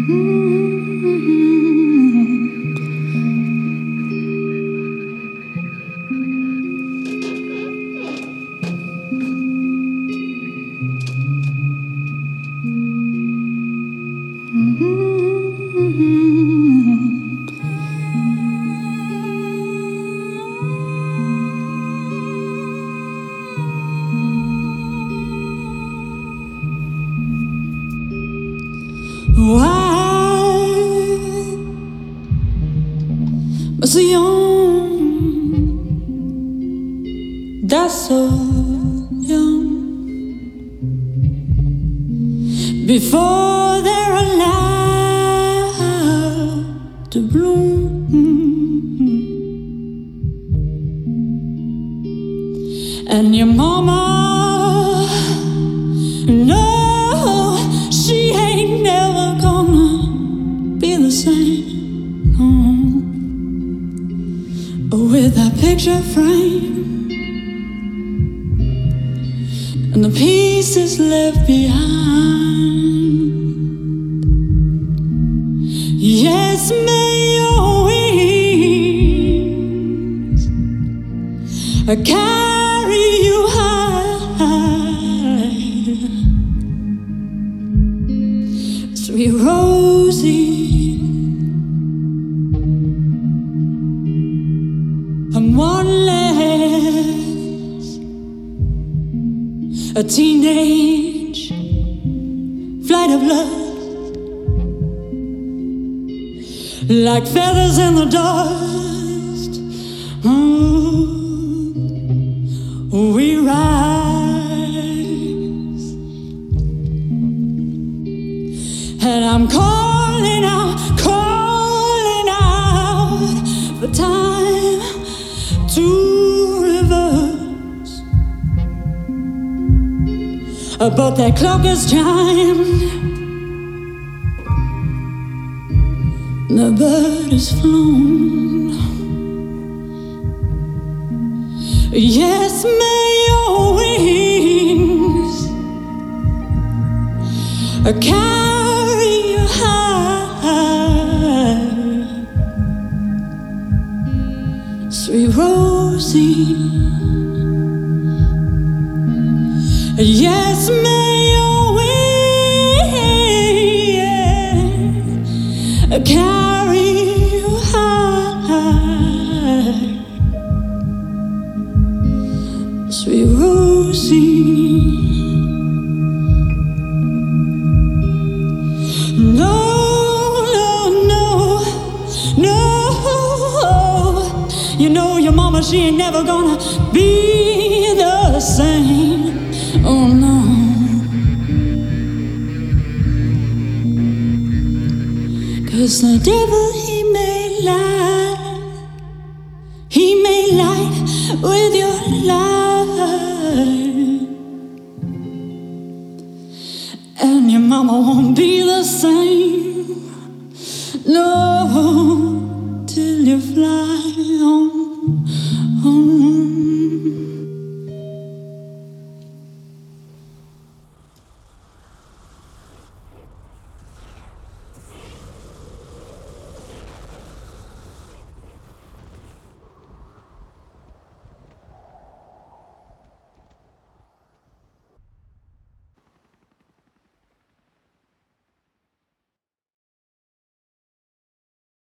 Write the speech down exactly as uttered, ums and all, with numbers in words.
That's so young. Before they're allowed to bloom, and your mama, no, she ain't never gonna be the same. No. With that picture frame and the pieces left behind. Yes, may your wings carry you high, sweet Rosie. I'm one less, a teenage flight of love, like feathers in the dust. Mm, we rise, and I'm calling out, calling out for time to reverse. But that clock has chimed, the bird has flown. Yes, may your wings carry you high, sweet Rosie. Yes, may your wings carry you high, sweet Rosie. No, no, no, no. You know your mama, she ain't never gonna be the same. Oh no. Cause the devil, he may lie, he may lie with your life, and your mama won't be the same, no, till you fly home.